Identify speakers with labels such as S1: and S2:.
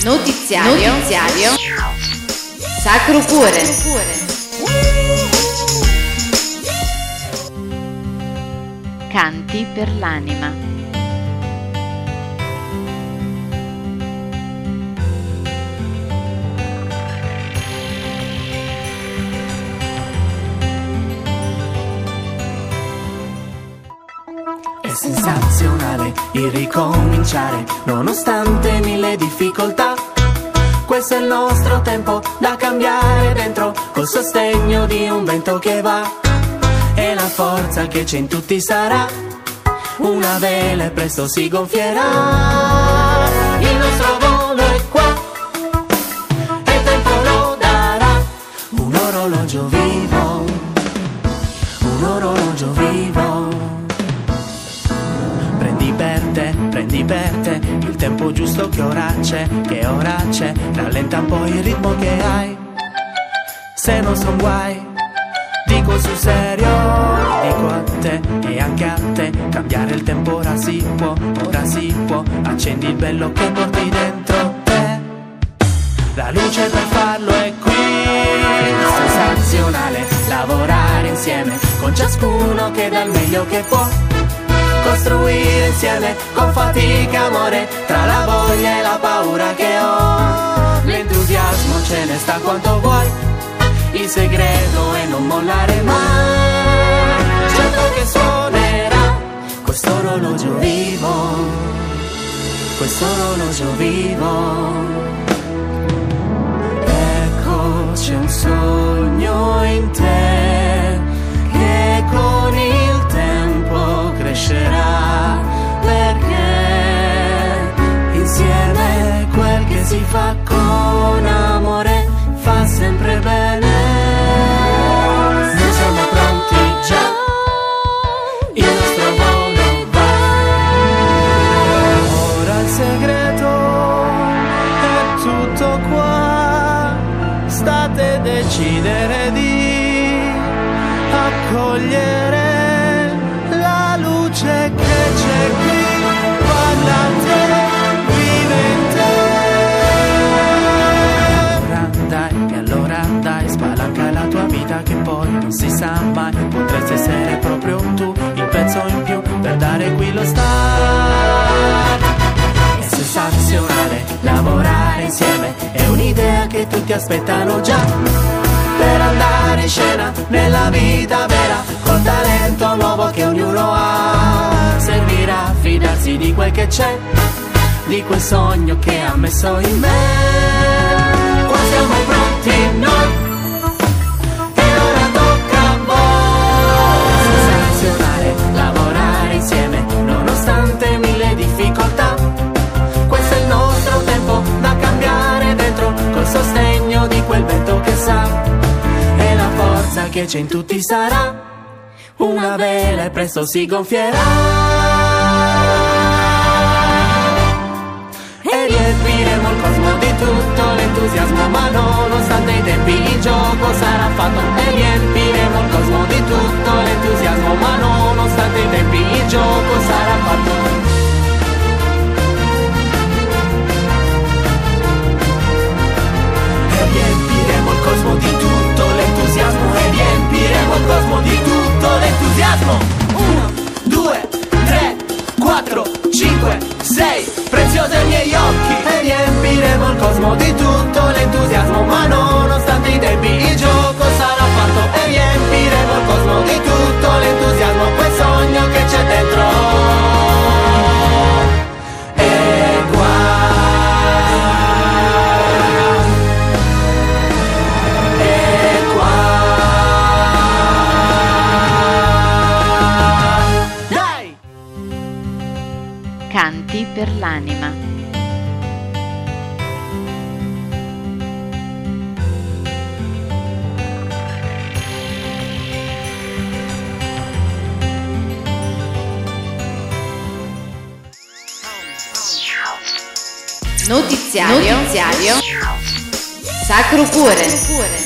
S1: Notiziario Sacro Cuore. Canti per l'anima.
S2: È sensazionale il ricominciare, nonostante mille difficoltà. Questo è il nostro tempo da cambiare dentro, col sostegno di un vento che va. E la forza che c'è in tutti sarà una vela e presto si gonfierà. Il nostro volo è qua e il tempo lo darà. Un orologio vivo, un orologio vivo. Prendi per te il tempo giusto che ora c'è, rallenta un po' il ritmo che hai. Se non son guai, dico sul serio, dico a te e anche a te, cambiare il tempo ora si può, accendi il bello che porti dentro te. La luce per farlo è qui, sensazionale, lavorare insieme con ciascuno che dà il meglio che può. Costruire insieme con fatica amore, tra la voglia e la paura che ho. L'entusiasmo ce ne sta quanto vuoi, il segreto è non mollare mai. Certo che suonerà questo orologio vivo, questo orologio vivo. Ecco c'è un sogno in te che con il tempo crescerà, perché insieme quel che si fa con amore fa sempre bene. Noi siamo pronti già, il nostro volo va. Ora il segreto è tutto qua, state a decidere di accogliere la luce che c'è qui, parla a te, vive in te. E allora dai, spalanca la tua vita che poi non si sa mai, potresti essere proprio tu, il pezzo in più per dare qui lo start. È sensazionale lavorare insieme, è un'idea che tutti aspettano già, per andare in scena nella vita vera, col talento nuovo che ognuno ha. Servirà a fidarsi di quel che c'è, di quel sogno che ha messo in me. Qua siamo pronti noi e ora tocca a voi. Sensazionale lavorare insieme, nonostante mille difficoltà. Questo è il nostro tempo da cambiare dentro, col sostegno di quel vento che sa. E la forza che c'è in tutti sarà una vela e presto si gonfierà. E riempiremo il cosmo di tutto l'entusiasmo, ma nonostante i tempi il gioco sarà fatto. E riempiremo il cosmo di tutto l'entusiasmo, ma nonostante i tempi il gioco sarà fatto. Il cosmo di tutto l'entusiasmo, e riempiremo il cosmo di tutto l'entusiasmo. 1, 2, 3, 4, 5, 6, preziosi ai miei occhi. E riempiremo il cosmo di tutto l'entusiasmo, ma nonostante i tempi il gioco sarà fatto. E riempiremo il cosmo di tutto l'entusiasmo, quel sogno che c'è dentro.
S1: Canti per l'anima. Notiziario Sacro Cuore.